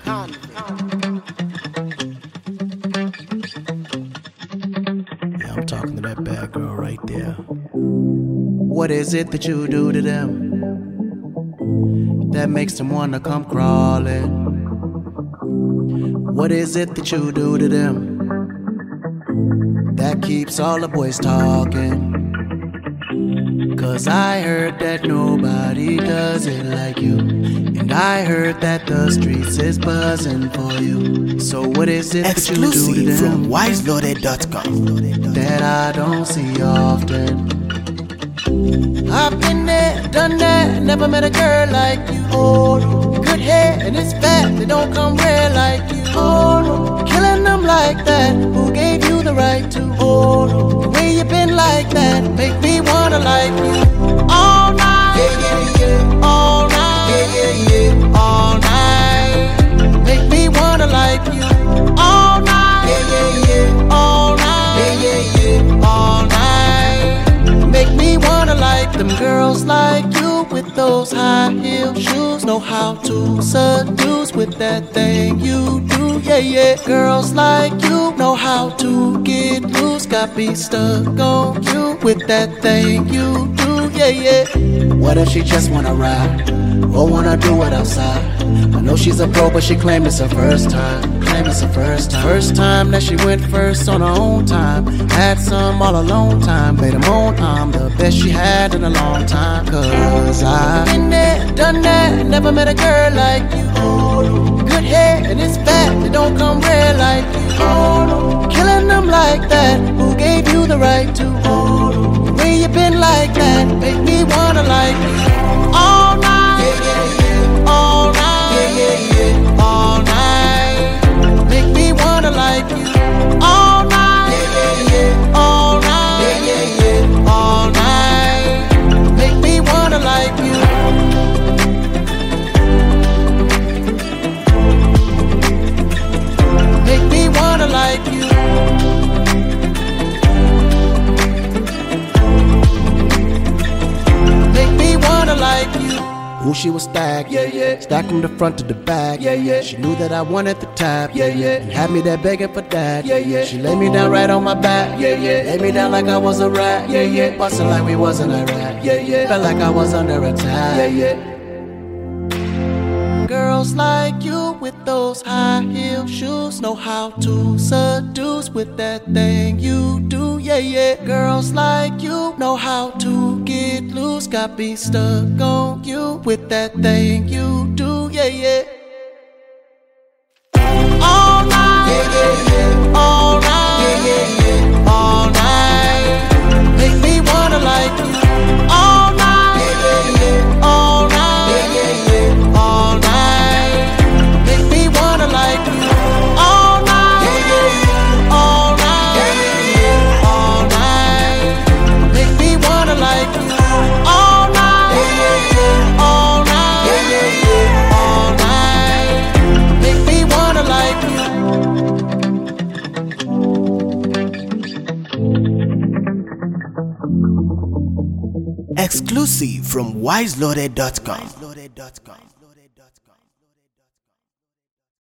Yeah, I'm talking to that bad girl right there. What is it that you do to them that makes them wanna come crawling? What is it that you do to them that keeps all the boys talking? 'Cause I heard that nobody does it like you, and I heard that the streets is buzzing for you. So what is it that you do to them from wiseloaded.com that I don't see often? I've been there, done that, never met a girl like you. Oh, good hair and it's fat, they don't come rare like you. Oh, killing them like that, who gave you the right to? Oh, the way you been like that, make me wanna like you. All night, yeah, yeah, yeah. All night, yeah, yeah, yeah. All night, make me wanna like you. All night, yeah, yeah, yeah. All night, yeah, yeah, yeah. All night, make me wanna like them girls like you with those high heel shoes. Know how to seduce with that thing you do, yeah, yeah. Girls like you know how to get loose. Got me stuck on you with that thing you do, yeah, yeah. What if she just wanna ride or wanna do it outside? I know she's a pro, but she claimed it's her first time. Claimed it's her first time. First time that she went first on her own time. Had some all alone time. Made them own I'm the best she had in a long time. 'Cause I've been there, done that, never met a girl like you. Good hair and it's fat, it don't come rare like you. Killing them like that, who gave you the right to? The way you been like that, make me wanna like you. All night, yeah, yeah, yeah. All night, yeah, yeah, yeah. All night, make me wanna like you. All night, yeah, yeah, yeah. All night, yeah, yeah, yeah. All night, make me wanna like you. Make me wanna like you. Make me wanna like you. Ooh, she was stacked, yeah, yeah. Stacked from the front to the back, yeah, yeah. She knew that I wanted the tap, yeah, yeah. And had me there begging for that, yeah, yeah. She laid me down right on my back, yeah, yeah. Laid me down like I was a rat, yeah, yeah. Bustin' like we wasn't a rat, yeah, yeah. Felt like I was under attack, yeah, yeah. Girls like you with those high heel shoes know how to seduce with that thing you do, yeah, yeah. Girls like you know how to get loose. Got me stuck on you with that thing you do, yeah, yeah. All night, yeah, yeah, yeah. All night, yeah, yeah, yeah. All night, make me wanna like you. All night, yeah, yeah, yeah. All night, yeah, yeah, yeah. All night, make me wanna like you. All night, yeah, yeah, yeah. All night, yeah, yeah, yeah. All night, make me wanna like you. All night, yeah, yeah, yeah. All night, yeah, yeah, yeah. All night, make me wanna like you. Exclusive from wiseloaded.com